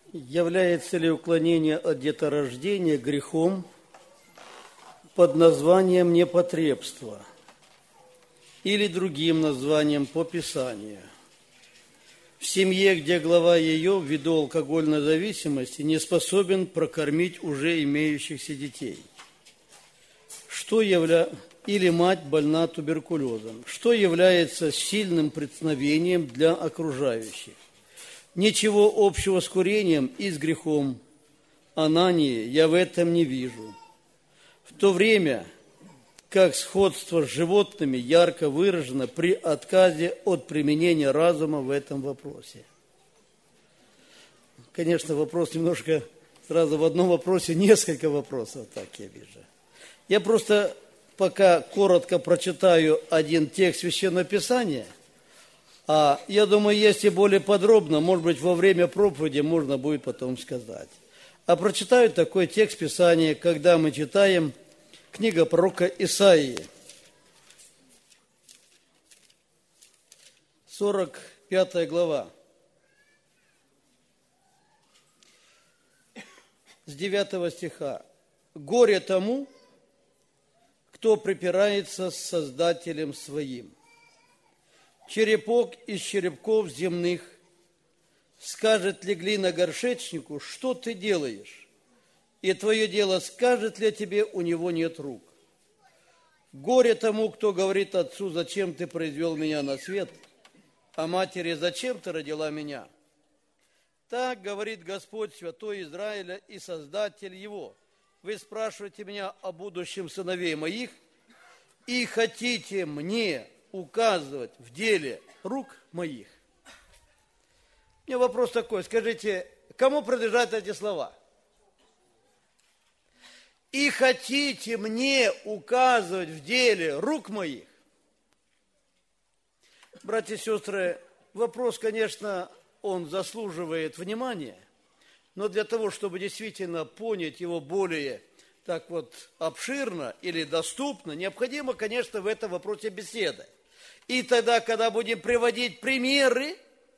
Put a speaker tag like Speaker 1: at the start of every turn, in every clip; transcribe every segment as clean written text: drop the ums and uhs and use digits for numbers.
Speaker 1: Является ли уклонение от деторождения грехом под названием непотребство или другим названием по Писанию? В семье, где глава ее ввиду алкогольной зависимости не способен прокормить уже имеющихся детей. Или мать больна туберкулезом. Что является сильным преткновением для окружающих? Ничего общего с курением и с грехом Анании я в этом не вижу. В то время как сходство с животными ярко выражено при отказе от применения разума в этом вопросе. Конечно, вопрос немножко, сразу в одном вопросе несколько вопросов, так я вижу. Я просто пока коротко прочитаю один текст Священного Писания, а я думаю, если более подробно, может быть, во время проповеди можно будет потом сказать. А прочитаю такой текст Писания, когда мы читаем книга пророка Исаии, 45 глава, с 9 стиха. «Горе тому, кто припирается с Создателем своим. Черепок из черепков земных скажет ли глина горшечнику, что ты делаешь? И твое дело скажет ли о тебе, у него нет рук. Горе тому, кто говорит отцу, зачем ты произвел меня на свет, а матери, зачем ты родила меня? Так говорит Господь, Святой Израиля и Создатель его. Вы спрашиваете меня о будущем сыновей моих и хотите мне указывать в деле рук моих». У меня вопрос такой, скажите, кому принадлежат эти слова? «И хотите мне указывать в деле рук моих». Братья и сестры, вопрос, конечно, он заслуживает внимания, но для того, чтобы действительно понять его более так вот обширно или доступно, необходимо, конечно, в этом вопросе беседа. И тогда, когда будем приводить примеры,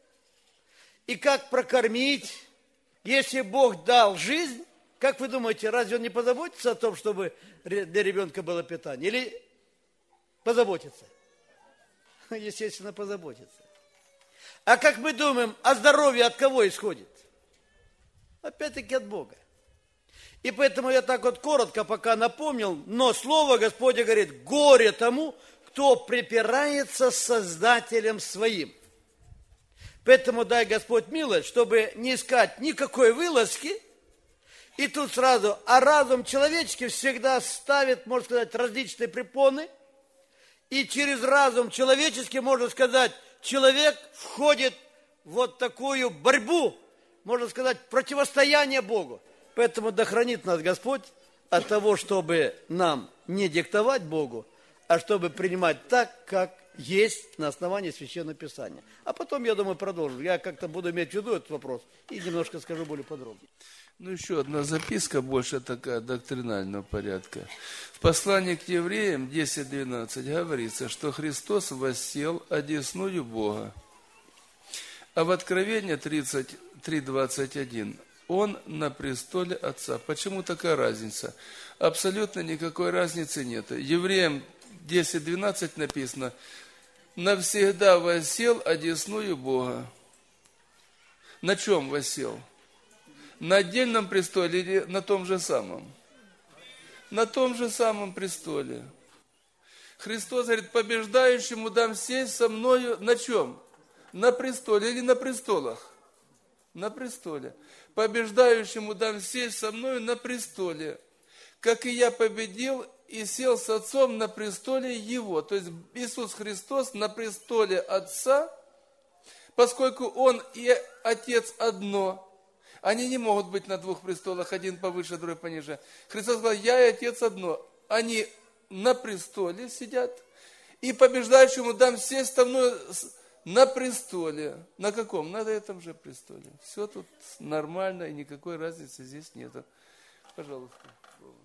Speaker 1: и как прокормить, если Бог дал жизнь, как вы думаете, разве Он не позаботится о том, чтобы для ребенка было питание? Или позаботится? Естественно, позаботится. А как мы думаем, о здоровье от кого исходит? Опять-таки от Бога. И поэтому я так вот коротко пока напомнил, но Слово Господне говорит: горе тому, кто припирается с Создателем своим. Поэтому дай Господь милость, чтобы не искать никакой вылазки. И тут сразу, а разум человеческий всегда ставит, можно сказать, различные препоны. И через разум человеческий, можно сказать, человек входит в вот такую борьбу, можно сказать, противостояние Богу. Поэтому да хранит нас Господь от того, чтобы нам не диктовать Богу, а чтобы принимать так, как есть на основании Священного Писания. А потом, я думаю, продолжим. Я как-то буду иметь в виду этот вопрос и немножко скажу более подробно.
Speaker 2: Ну, еще одна записка, больше такая доктринального порядка. В послании к евреям 10:12 говорится, что Христос воссел одесную Бога. А в Откровении 33:21 Он на престоле Отца. Почему такая разница? Абсолютно никакой разницы нет. Евреям 10:12 написано: навсегда воссел одесную Бога. На чем воссел? На отдельном престоле или на том же самом? На том же самом престоле. Христос говорит: побеждающему дам сесть со мною на чем? На престоле или на престолах? На престоле. Побеждающему дам сесть со мною на престоле, как и я победил и сел с Отцом на престоле Его. То есть Иисус Христос на престоле Отца, поскольку Он и Отец одно. Они не могут быть на двух престолах, один повыше, другой пониже. Христос сказал: я и Отец одно. Они на престоле сидят, и побеждающему дам сесть со мной на престоле. На каком? На этом же престоле. Все тут нормально, и никакой разницы здесь нет. Пожалуйста.